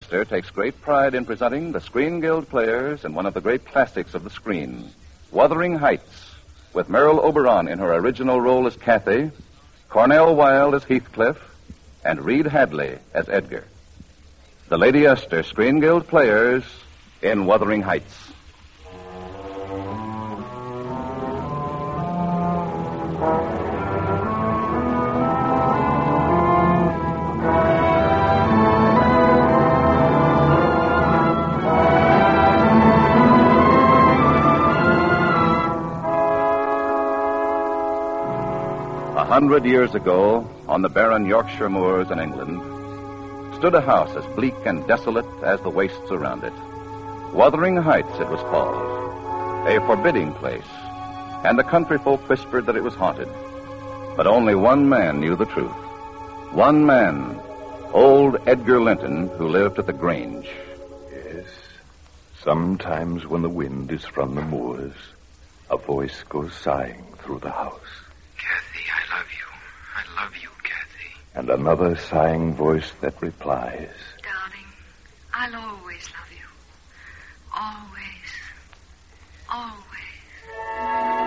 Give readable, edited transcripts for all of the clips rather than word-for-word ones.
Takes great pride in presenting the Screen Guild Players in one of the great classics of the screen, Wuthering Heights, with Merrill Oberon in her original role as Kathy, Cornell Wilde as Heathcliff, and Reed Hadley as Edgar. The Lady Esther Screen Guild Players in Wuthering Heights. A 100 years ago, on the barren Yorkshire moors in England, stood a house as bleak and desolate as the wastes around it. Wuthering Heights, it was called, a forbidding place, and the country folk whispered that it was haunted. But only one man knew the truth. One man, old Edgar Linton, who lived at the Grange. Yes, sometimes when the wind is from the moors, a voice goes sighing through the house. Kathy, I love you. I love you, Kathy. And another sighing voice that replies. Darling, I'll always love you. Always. Always.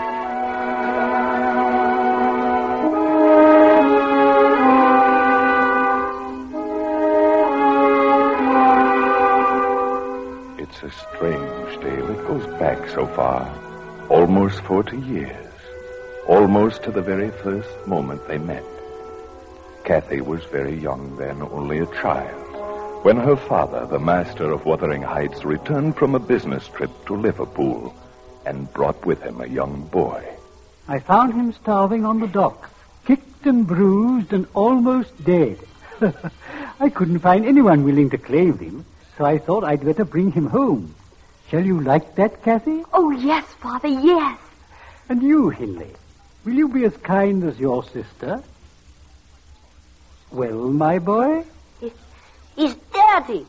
It's a strange tale. It goes back so far. Almost 40 years. Almost to the very first moment they met. Kathy was very young then, only a child, when her father, the master of Wuthering Heights, returned from a business trip to Liverpool and brought with him a young boy. I found him starving on the dock, kicked and bruised and almost dead. I couldn't find anyone willing to claim him, so I thought I'd better bring him home. Shall you like that, Kathy? Oh, yes, Father, yes. And you, Hindley, will you be as kind as your sister? Well, my boy? He's dirty.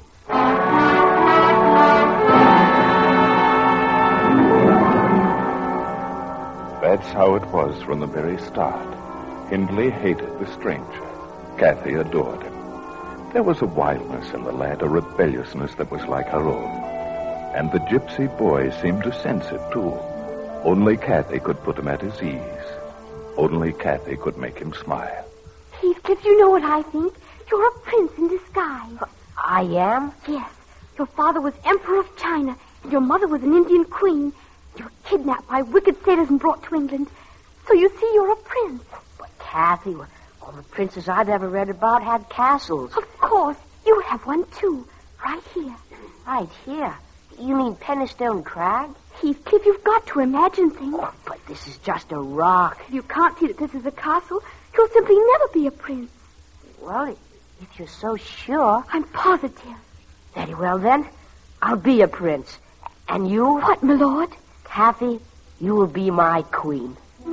That's how it was from the very start. Hindley hated the stranger. Kathy adored him. There was a wildness in the lad, a rebelliousness that was like her own. And the gypsy boy seemed to sense it, too. Only Kathy could put him at his ease. Only Kathy could make him smile. Heathcliff, you know what I think. You're a prince in disguise. I am? Yes. Your father was Emperor of China, and your mother was an Indian queen. You were kidnapped by wicked sailors and brought to England. So you see, you're a prince. But, Kathy, all the princes I've ever read about had castles. Of course. You have one, too. Right here. Right here? You mean Penistone Crag? Heathcliff, you've got to imagine things. Oh, but this is just a rock. If you can't see that this is a castle, you'll simply never be a prince. Well, if you're so sure... I'm positive. Very well, then. I'll be a prince. And you? What, my lord? Kathy, you will be my queen.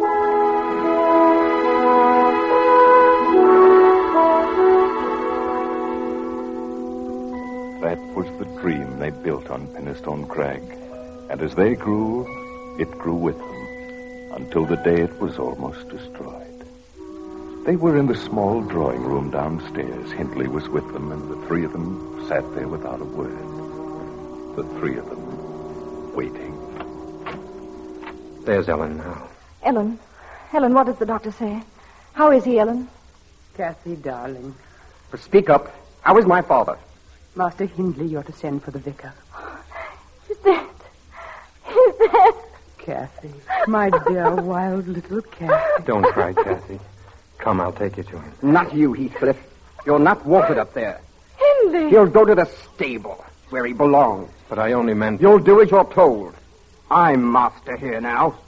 That was the dream they built on Penistone Crag. And as they grew, it grew with them, until the day it was almost destroyed. They were in the small drawing room downstairs. Hindley was with them, and the three of them sat there without a word. The three of them, waiting. There's Ellen now. Ellen, what does the doctor say? How is he, Ellen? Kathy, darling. Speak up. How is my father? Master Hindley, you're to send for the vicar. He's dead. He's dead. Kathy, my dear wild little Kathy. Don't cry, Kathy. Come, I'll take you to him. Not you, Heathcliff. You're not wanted up there. Hindley. He'll go to the stable, where he belongs. But I only meant... You'll do as you're told. I'm master here now.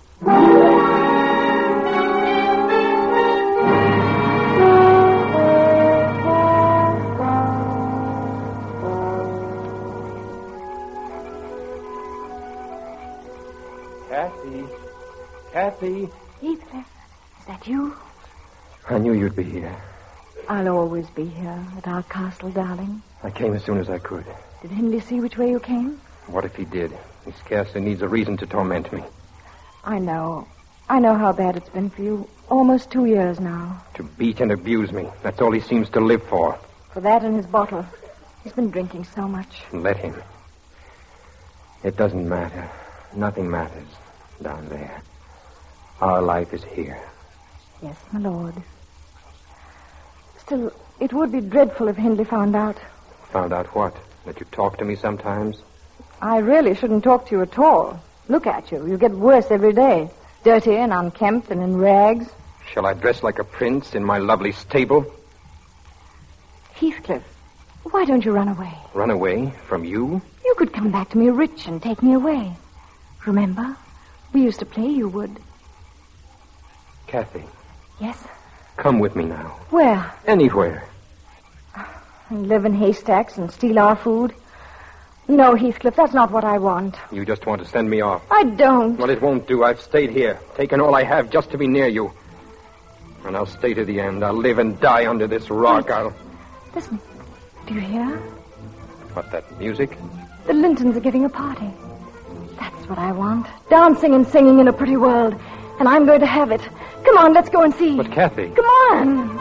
Kathy. Heathcliff, is that you? I knew you'd be here. I'll always be here at our castle, darling. I came as soon as I could. Did Hindley see which way you came? What if he did? He scarcely needs a reason to torment me. I know. I know how bad it's been for you. Almost 2 years now. To beat and abuse me. That's all he seems to live for. For that and his bottle. He's been drinking so much. Let him. It doesn't matter. Nothing matters down there. Our life is here. Yes, my lord. Still, it would be dreadful if Hindley found out. Found out what? That you talk to me sometimes? I really shouldn't talk to you at all. Look at you. You get worse every day. Dirty and unkempt and in rags. Shall I dress like a prince in my lovely stable? Heathcliff, why don't you run away? Run away from you? You could come back to me rich and take me away. Remember? We used to play you would. Kathy, Yes? come with me now. Where? Anywhere. And live in haystacks and steal our food? No, Heathcliff, that's not what I want. You just want to send me off. I don't. Well, it won't do. I've stayed here, taken all I have just to be near you. And I'll stay to the end. I'll live and die under this rock. Listen, do you hear? What, that music? The Lintons are giving a party. That's what I want. Dancing and singing in a pretty world. And I'm going to have it. Come on, let's go and see. But, Kathy... Come on.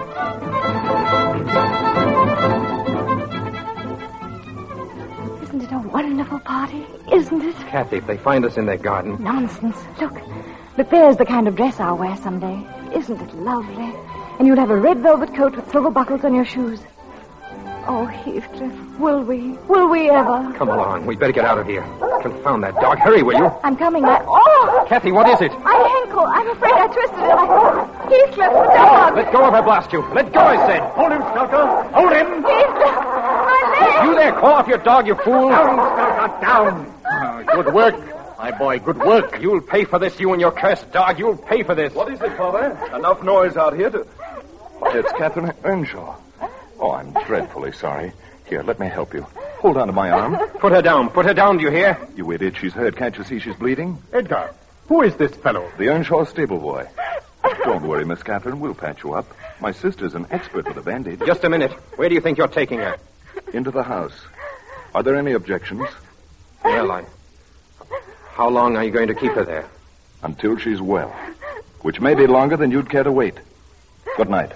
Isn't it a wonderful party? Isn't it? Kathy, if they find us in their garden... Nonsense. Look, there's the kind of dress I'll wear someday. Isn't it lovely? And you'll have a red velvet coat with silver buckles on your shoes. Oh, Heathcliff, will we? Will we ever? Come along. We'd better get out of here. Confound that dog. Hurry, will you? I'm coming. Oh! Kathy, what is it? My ankle. I'm afraid I twisted it. Heathcliff, the dog. Let go of her, blast you. Let go, I said. Hold him, Skulker. Hold him. Heathcliff, my leg. You there, call off your dog, you fool. Down, Skulker, down. Good work, my boy, good work. You'll pay for this, you and your cursed dog. You'll pay for this. What is it, Father? Enough noise out here to... Why, it's Catherine Earnshaw. Oh, I'm dreadfully sorry. Here, let me help you. Hold on to my arm. Put her down. Put her down, do you hear? You idiot, she's hurt. Can't you see she's bleeding? Edgar, who is this fellow? The Earnshaw stable boy. Don't worry, Miss Catherine. We'll patch you up. My sister's an expert with a bandage. Just a minute. Where do you think you're taking her? Into the house. Are there any objections? Well, How long are you going to keep her there? Until she's well. Which may be longer than you'd care to wait. Good night.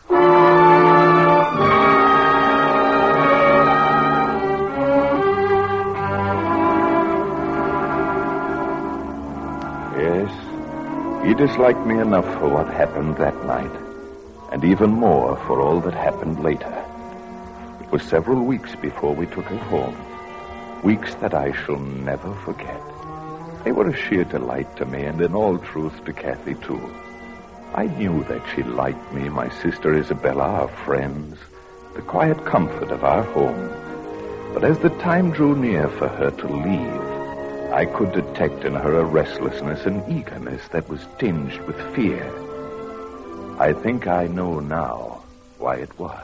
Yes, he disliked me enough for what happened that night, and even more for all that happened later. It was several weeks before we took her home. Weeks that I shall never forget. They were a sheer delight to me, and in all truth to Kathy, too. I knew that she liked me, my sister Isabella, our friends, the quiet comfort of our home. But as the time drew near for her to leave, I could detect in her a restlessness and eagerness that was tinged with fear. I think I know now why it was.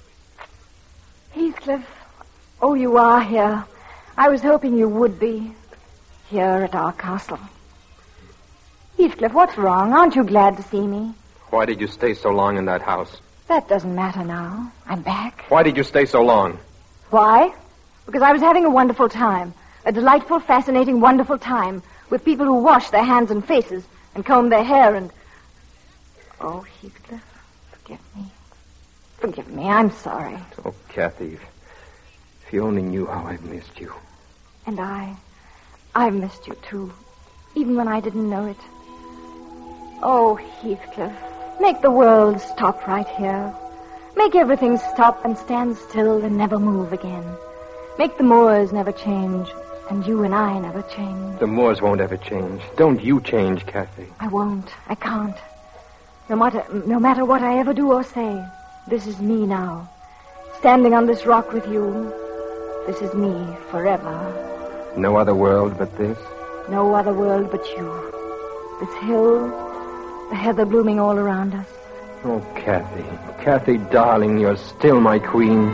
Heathcliff, oh, you are here. I was hoping you would be here at our castle. Heathcliff, what's wrong? Aren't you glad to see me? Why did you stay so long in that house? That doesn't matter now. I'm back. Why did you stay so long? Why? Because I was having a wonderful time. A delightful, fascinating, wonderful time with people who wash their hands and faces and comb their hair and... Oh, Heathcliff, forgive me. Forgive me, I'm sorry. Oh, Kathy, if you only knew how I've missed you. And I've missed you, too, even when I didn't know it. Oh, Heathcliff, make the world stop right here. Make everything stop and stand still and never move again. Make the moors never change, and you and I never change. The moors won't ever change. Don't you change, Kathy. I won't. I can't. No matter what I ever do or say, this is me now. Standing on this rock with you, this is me forever. No other world but this? No other world but you. This hill, the heather blooming all around us. Oh, Kathy. Kathy, darling, you're still my queen.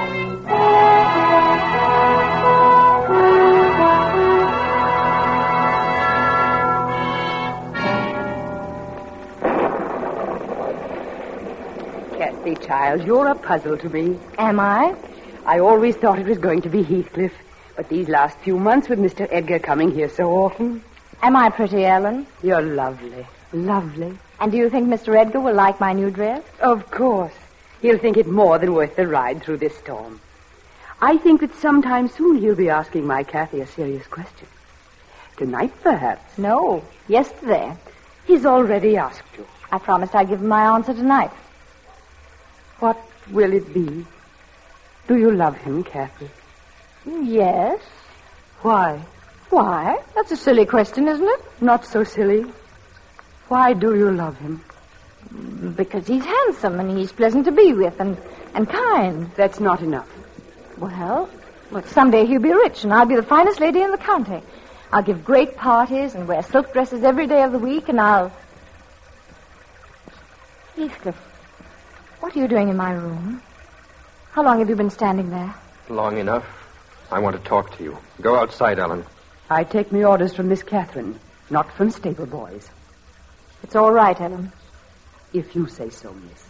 Kathy, child, you're a puzzle to me. Am I? I always thought it was going to be Heathcliff. But these last few months with Mr. Edgar coming here so often... Am I pretty, Ellen? You're lovely. Lovely. And do you think Mr. Edgar will like my new dress? Of course. He'll think it more than worth the ride through this storm. I think that sometime soon he'll be asking my Kathy a serious question. Tonight, perhaps. No, yesterday. He's already asked you. I promised I'd give him my answer tonight. What will it be? Do you love him, Kathy? Yes. Why? Why? That's a silly question, isn't it? Not so silly. Why do you love him? Because he's handsome and he's pleasant to be with and kind. That's not enough. Well, someday he'll be rich and I'll be the finest lady in the county. I'll give great parties and wear silk dresses every day of the week and I'll... Heathcliff, what are you doing in my room? How long have you been standing there? Long enough. I want to talk to you. Go outside, Ellen. I take me orders from Miss Catherine, not from stable boys. It's all right, Ellen. If you say so, miss.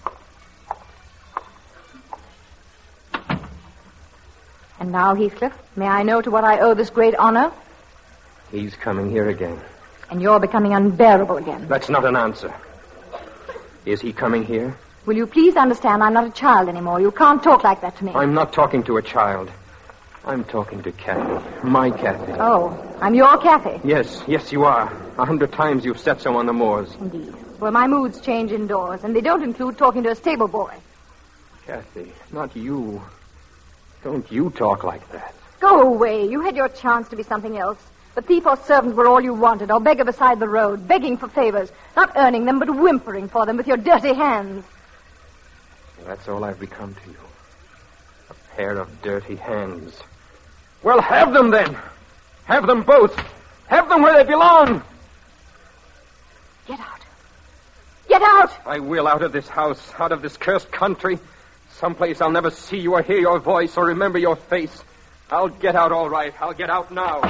And now, Heathcliff, may I know to what I owe this great honor? He's coming here again. And you're becoming unbearable again. That's not an answer. Is he coming here? Will you please understand I'm not a child anymore? You can't talk like that to me. I'm not talking to a child. I'm talking to Kathy. My Kathy. Oh, I'm your Kathy. Yes, you are. 100 times you've said so on the moors. Indeed. Well, my moods change indoors, and they don't include talking to a stable boy. Kathy, not you. Don't you talk like that. Go away. You had your chance to be something else. The thief or servant were all you wanted, or beggar beside the road, begging for favors, not earning them, but whimpering for them with your dirty hands. That's all I've become to you. A pair of dirty hands. Well, have them then. Have them both. Have them where they belong. Get out. Get out! I will, out of this house, out of this cursed country. Someplace I'll never see you or hear your voice or remember your face. I'll get out all right. I'll get out now.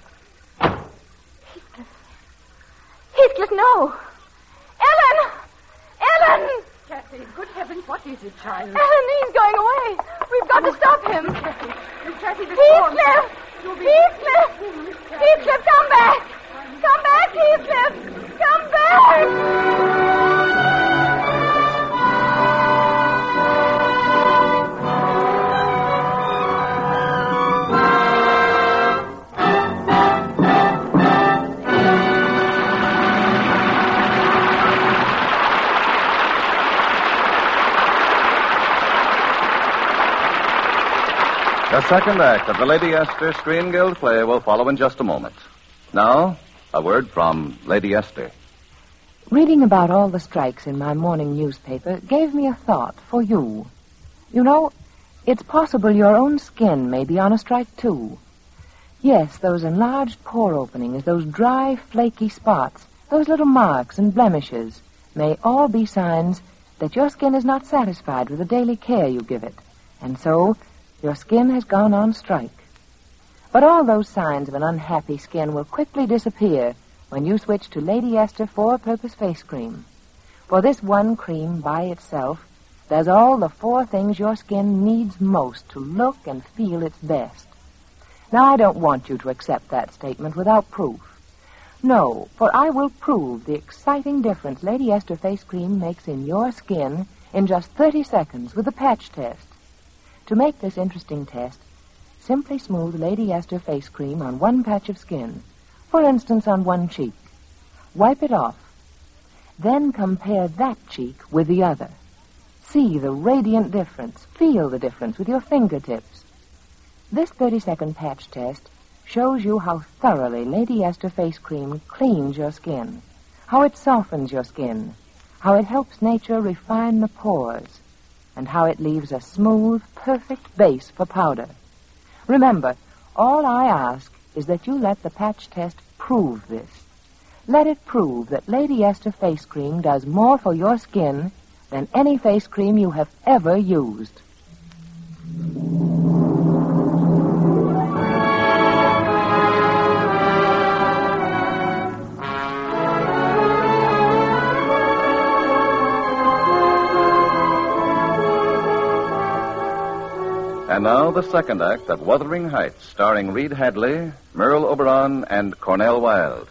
Heathcliff, no. Ellen! Ellen! Kathy, good heavens, what is it, child? Ellen, he's going away. We've got to stop him. Kathy, Heathcliff! Heathcliff! Heathcliff, come back! Come back, Heathcliff! Come back! The second act of the Lady Esther Screen Guild play will follow in just a moment. Now, a word from Lady Esther. Reading about all the strikes in my morning newspaper gave me a thought for you. You know, it's possible your own skin may be on a strike, too. Yes, those enlarged pore openings, those dry, flaky spots, those little marks and blemishes may all be signs that your skin is not satisfied with the daily care you give it. And so, your skin has gone on strike. But all those signs of an unhappy skin will quickly disappear when you switch to Lady Esther Four-Purpose Face Cream. For this one cream by itself does all the 4 things your skin needs most to look and feel its best. Now, I don't want you to accept that statement without proof. No, for I will prove the exciting difference Lady Esther Face Cream makes in your skin in just 30 seconds with the patch test. To make this interesting test, simply smooth Lady Esther Face Cream on one patch of skin, for instance on one cheek. Wipe it off. Then compare that cheek with the other. See the radiant difference. Feel the difference with your fingertips. This 30-second patch test shows you how thoroughly Lady Esther Face Cream cleans your skin, how it softens your skin, how it helps nature refine the pores, and how it leaves a smooth, perfect base for powder. Remember, all I ask is that you let the patch test prove this. Let it prove that Lady Esther Face Cream does more for your skin than any face cream you have ever used. And now the second act of Wuthering Heights, starring Reed Hadley, Merle Oberon, and Cornell Wilde.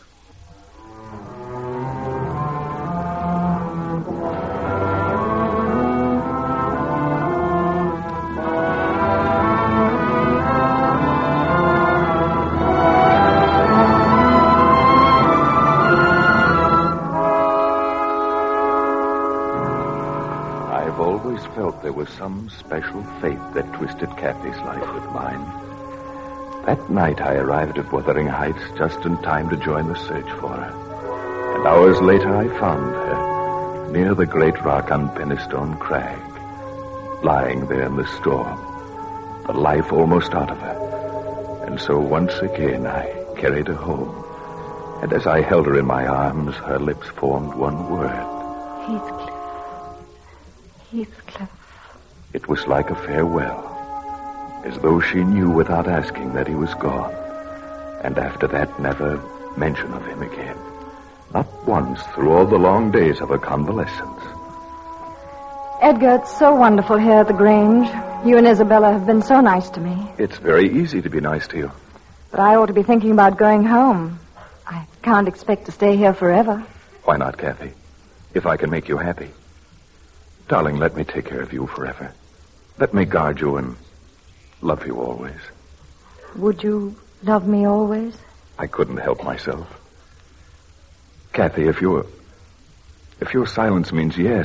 some special fate that twisted Kathy's life with mine. That night I arrived at Wuthering Heights just in time to join the search for her. And hours later I found her near the great rock on Pennystone Crag, lying there in the storm, the life almost out of her. And so once again I carried her home. And as I held her in my arms, her lips formed one word. Heathcliff. Heathcliff. It was like a farewell, as though she knew without asking that he was gone. And after that, never mention of him again. Not once through all the long days of her convalescence. Edgar, it's so wonderful here at the Grange. You and Isabella have been so nice to me. It's very easy to be nice to you. But I ought to be thinking about going home. I can't expect to stay here forever. Why not, Kathy? If I can make you happy. Darling, let me take care of you forever. Let me guard you and love you always. Would you love me always? I couldn't help myself. Kathy, if your silence means yes.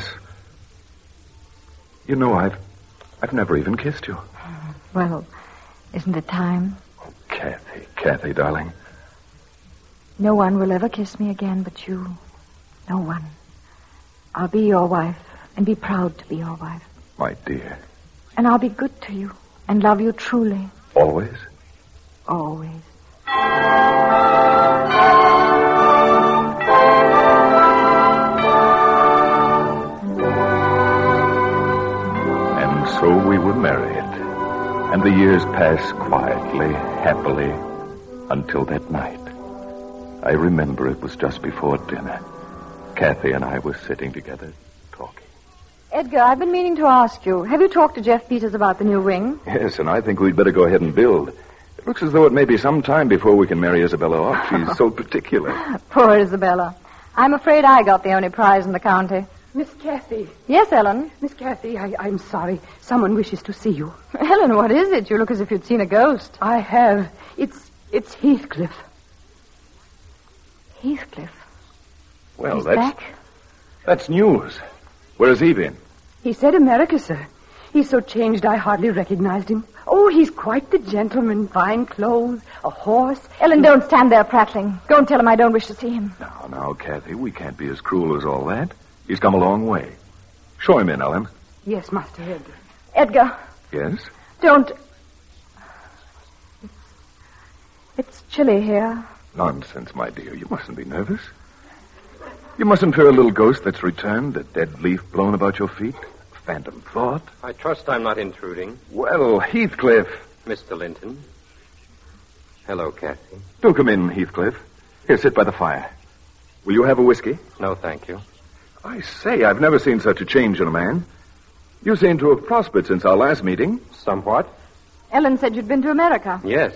You know, I've never even kissed you. Well, isn't it time? Oh, Kathy, darling. No one will ever kiss me again but you. No one. I'll be your wife and be proud to be your wife. My dear. And I'll be good to you and love you truly. Always? Always. And so we were married. And the years passed quietly, happily, until that night. I remember it was just before dinner. Kathy and I were sitting together, talking. Edgar, I've been meaning to ask you, have you talked to Jeff Peters about the new ring? Yes, and I think we'd better go ahead and build. It looks as though it may be some time before we can marry Isabella off. She's so particular. Poor Isabella. I'm afraid I got the only prize in the county. Miss Kathy. Yes, Ellen? Miss Kathy, I'm sorry. Someone wishes to see you. Ellen, what is it? You look as if you'd seen a ghost. I have. It's Heathcliff. Heathcliff? Well, He's back? That's news. Where has he been? He said America, sir. He's so changed I hardly recognized him. Oh, he's quite the gentleman. Fine clothes, a horse. Ellen, don't stand there prattling. Go and tell him I don't wish to see him. Now, Kathy, we can't be as cruel as all that. He's come a long way. Show him in, Ellen. Yes, Master Edgar. Edgar. Yes? Don't. It's chilly here. Nonsense, my dear. You mustn't be nervous. You mustn't fear a little ghost that's returned, a dead leaf blown about your feet, a phantom thought. I trust I'm not intruding. Well, Heathcliff. Mr. Linton. Hello, Kathy. Do come in, Heathcliff. Here, sit by the fire. Will you have a whiskey? No, thank you. I say, I've never seen such a change in a man. You seem to have prospered since our last meeting. Somewhat. Ellen said you'd been to America. Yes.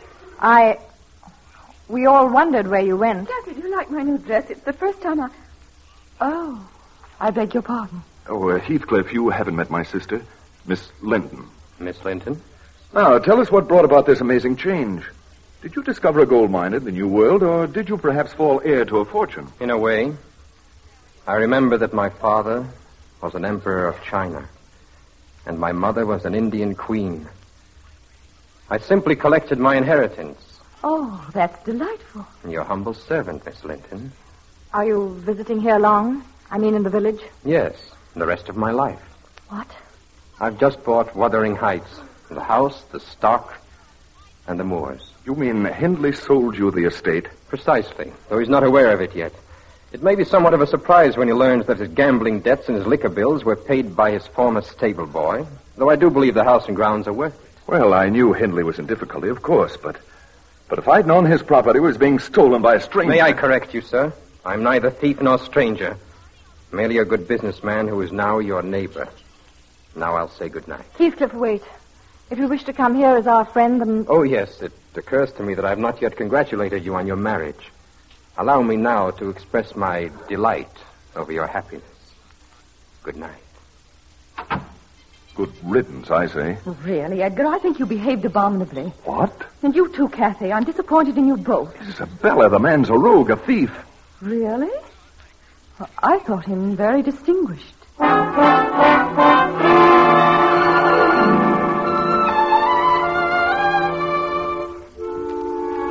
We all wondered where you went. Kathy, do you like my new dress? It's the first time Oh, I beg your pardon. Oh, Heathcliff, you haven't met my sister, Miss Linton. Miss Linton? Now, tell us what brought about this amazing change. Did you discover a gold mine in the New World, or did you perhaps fall heir to a fortune? In a way. I remember that my father was an emperor of China, and my mother was an Indian queen. I simply collected my inheritance. Oh, that's delightful. Your humble servant, Miss Linton. Are you visiting here long? I mean in the village? Yes, the rest of my life. What? I've just bought Wuthering Heights. The house, the stock, and the moors. You mean Hindley sold you the estate? Precisely, though he's not aware of it yet. It may be somewhat of a surprise when he learns that his gambling debts and his liquor bills were paid by his former stable boy, though I do believe the house and grounds are worth it. Well, I knew Hindley was in difficulty, of course, but if I'd known his property was being stolen by a stranger... May I correct you, sir? I'm neither thief nor stranger. Merely a good businessman who is now your neighbor. Now I'll say good night. Heathcliff, wait. If you wish to come here as our friend, then... Oh, yes. It occurs to me that I've not yet congratulated you on your marriage. Allow me now to express my delight over your happiness. Good night. Good riddance, I say. Really, Edgar, I think you behaved abominably. What? And you too, Kathy. I'm disappointed in you both. Isabella, the man's a rogue, a thief. Really? Well, I thought him very distinguished.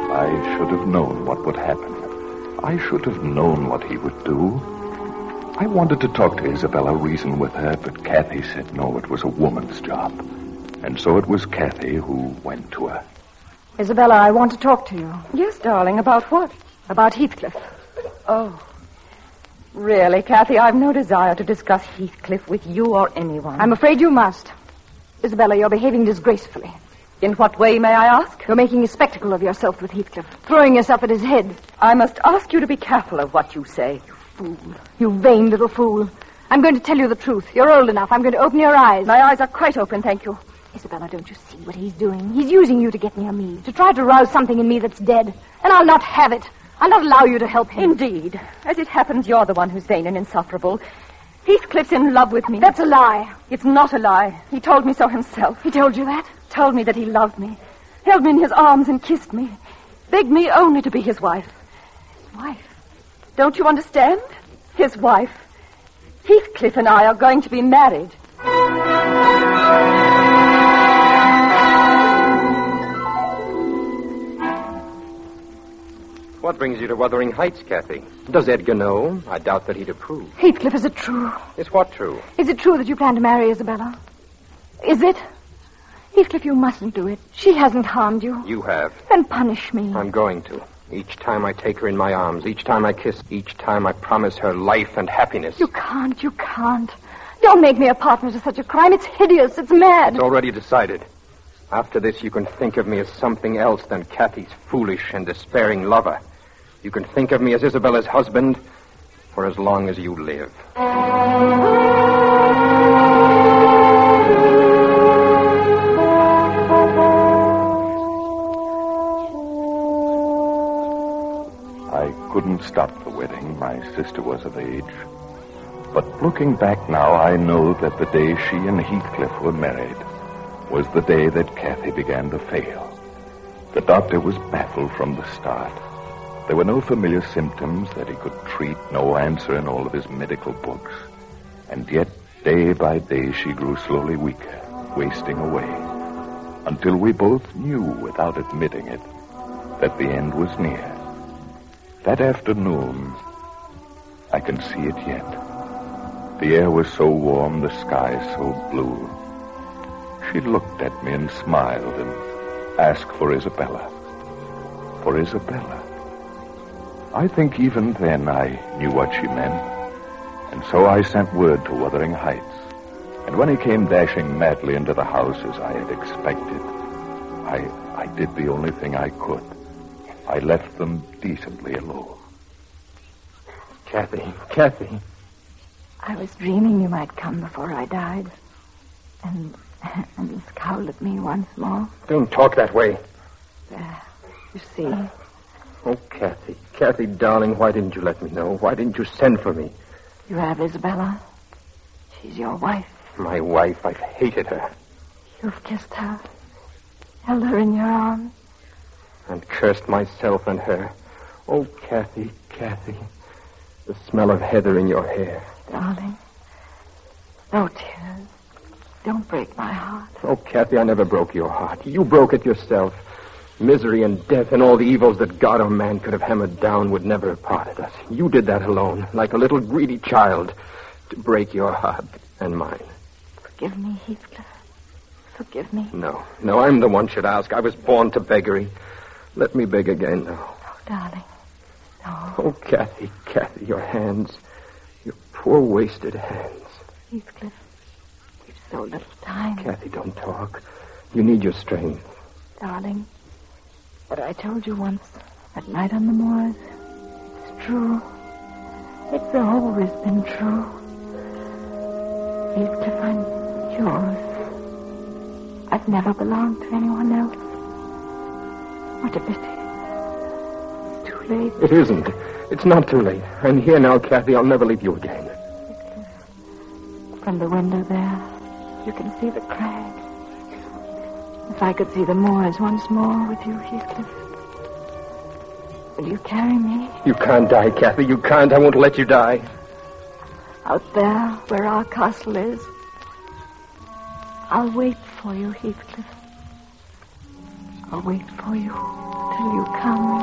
I should have known what would happen. I should have known what he would do. I wanted to talk to Isabella, reason with her, but Kathy said no, it was a woman's job. And so it was Kathy who went to her. Isabella, I want to talk to you. Yes, darling. About what? About Heathcliff. Oh. Really, Kathy, I've no desire to discuss Heathcliff with you or anyone. I'm afraid you must. Isabella, you're behaving disgracefully. In what way, may I ask? You're making a spectacle of yourself with Heathcliff, throwing yourself at his head. I must ask you to be careful of what you say. You fool. You vain little fool. I'm going to tell you the truth. You're old enough. I'm going to open your eyes. My eyes are quite open, thank you. Isabella, don't you see what he's doing? He's using you to get near me, to try to rouse something in me that's dead. And I'll not have it. I'll not allow you to help him. Indeed. As it happens, you're the one who's vain and insufferable. Heathcliff's in love with me. That's a lie. It's not a lie. He told me so himself. He told you that? Told me that he loved me. Held me in his arms and kissed me. Begged me only to be his wife. His wife? Don't you understand? His wife. Heathcliff and I are going to be married. What brings you to Wuthering Heights, Kathy? Does Edgar know? I doubt that he'd approve. Heathcliff, is it true? Is what true? Is it true that you plan to marry Isabella? Is it? Heathcliff, you mustn't do it. She hasn't harmed you. You have. Then punish me. I'm going to. Each time I take her in my arms, each time I kiss, each time I promise her life and happiness. You can't. Don't make me a partner to such a crime. It's hideous. It's mad. It's already decided. After this, you can think of me as something else than Kathy's foolish and despairing lover. You can think of me as Isabella's husband for as long as you live. I couldn't stop the wedding. My sister was of age. But looking back now, I know that the day she and Heathcliff were married was the day that Kathy began to fail. The doctor was baffled from the start. There were no familiar symptoms that he could treat, no answer in all of his medical books. And yet, day by day, she grew slowly weaker, wasting away, until we both knew, without admitting it, that the end was near. That afternoon, I can see it yet. The air was so warm, the sky so blue. She looked at me and smiled and asked for Isabella. For Isabella. I think even then I knew what she meant. And so I sent word to Wuthering Heights. And when he came dashing madly into the house as I had expected, I did the only thing I could. I left them decently alone. Kathy. I was dreaming you might come before I died. And scowl at me once more. Don't talk that way. There. You see. Oh, Kathy, darling, why didn't you let me know? Why didn't you send for me? You have Isabella. She's your wife. My wife, I've hated her. You've kissed her. Held her in your arms. And cursed myself and her. Oh, Kathy. The smell of heather in your hair. Darling. No tears. Don't break my heart. Oh, Kathy, I never broke your heart. You broke it yourself. Misery and death and all the evils that God or man could have hammered down would never have parted us. You did that alone, like a little greedy child, to break your heart and mine. Forgive me, Heathcliff. Forgive me. No, I'm the one should ask. I was born to beggary. Let me beg again now. Oh, darling. No. Oh, Kathy, your hands. Your poor wasted hands. Heathcliff, we've so little time. Kathy, don't talk. You need your strength. Darling, what I told you once, that night on the moors, it's true. It's always been true. Heathcliff, I'm yours. I've never belonged to anyone else. What a pity. It's too late. It isn't. It's not too late. I'm here now, Kathy. I'll never leave you again. Heathcliff, from the window there, you can see the crag. If I could see the moors once more with you, Heathcliff, will you carry me? You can't die, Kathy. You can't. I won't let you die. Out there, where our castle is, I'll wait for you, Heathcliff. I'll wait for you Will you come?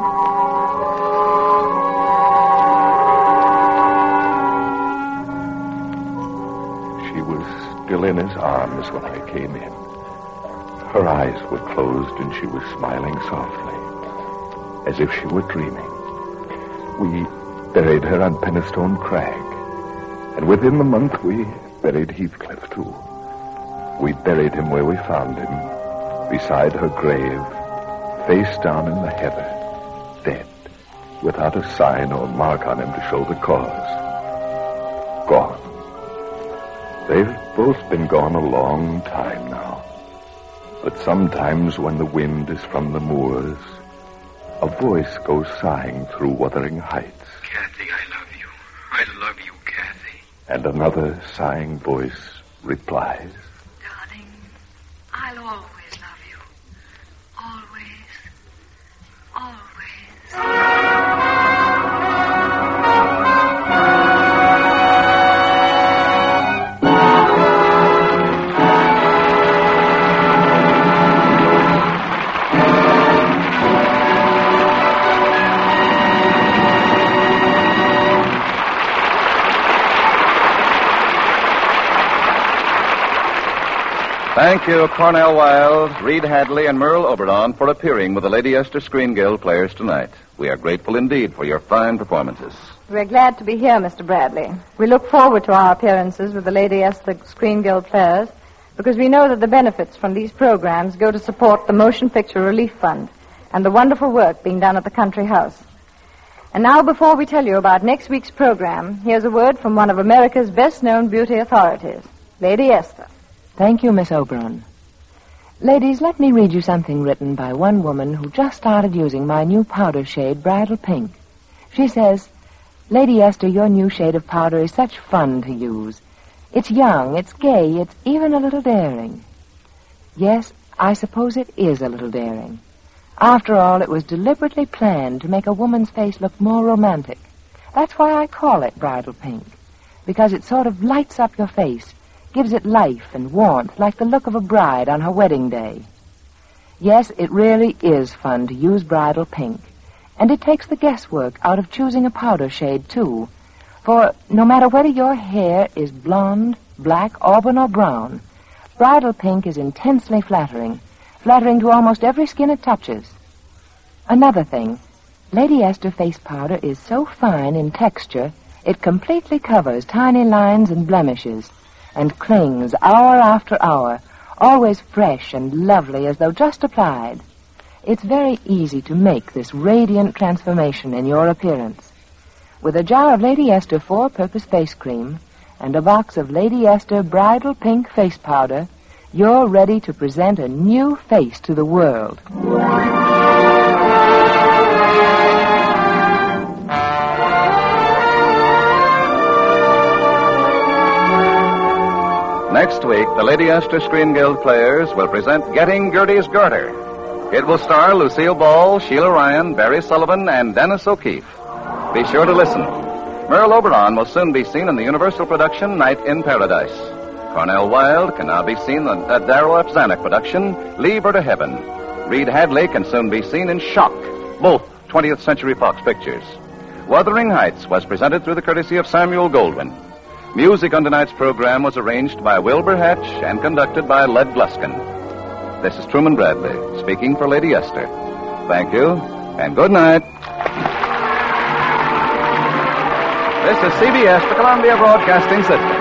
She was still in his arms when I came in. Her eyes were closed and she was smiling softly, as if she were dreaming. We buried her on Penistone Crag, and within the month we buried Heathcliff, too. We buried him where we found him, beside her grave, face down in the heather, dead, without a sign or mark on him to show the cause. Gone. They've both been gone a long time now. But sometimes when the wind is from the moors, a voice goes sighing through Wuthering Heights. Kathy, I love you. I love you, Kathy. And another sighing voice replies. Darling, I'll always love you. Always. Always. Thank you, Cornell Wilde, Reed Hadley, and Merle Oberon for appearing with the Lady Esther Screen Guild players tonight. We are grateful indeed for your fine performances. We're glad to be here, Mr. Bradley. We look forward to our appearances with the Lady Esther Screen Guild players because we know that the benefits from these programs go to support the Motion Picture Relief Fund and the wonderful work being done at the Country House. And now, before we tell you about next week's program, here's a word from one of America's best-known beauty authorities, Lady Esther. Thank you, Miss Oberon. Ladies, let me read you something written by one woman who just started using my new powder shade, Bridal Pink. She says, Lady Esther, your new shade of powder is such fun to use. It's young, it's gay, it's even a little daring. Yes, I suppose it is a little daring. After all, it was deliberately planned to make a woman's face look more romantic. That's why I call it Bridal Pink, because it sort of lights up your face, gives it life and warmth like the look of a bride on her wedding day. Yes, it really is fun to use Bridal Pink, and it takes the guesswork out of choosing a powder shade, too. For no matter whether your hair is blonde, black, auburn, or brown, Bridal Pink is intensely flattering to almost every skin it touches. Another thing, Lady Esther face powder is so fine in texture, it completely covers tiny lines and blemishes, and clings hour after hour, always fresh and lovely as though just applied. It's very easy to make this radiant transformation in your appearance. With a jar of Lady Esther 4-purpose face cream and a box of Lady Esther Bridal Pink face powder, you're ready to present a new face to the world. Next week, the Lady Esther Screen Guild players will present Getting Gertie's Garter. It will star Lucille Ball, Sheila Ryan, Barry Sullivan, and Dennis O'Keefe. Be sure to listen. Merle Oberon will soon be seen in the Universal production Night in Paradise. Cornell Wilde can now be seen in the Darrow F. Zanuck production Leave Her to Heaven. Reed Hadley can soon be seen in Shock, both 20th Century Fox pictures. Wuthering Heights was presented through the courtesy of Samuel Goldwyn. Music on tonight's program was arranged by Wilbur Hatch and conducted by Led Gluskin. This is Truman Bradley, speaking for Lady Esther. Thank you, and good night. This is CBS, the Columbia Broadcasting System.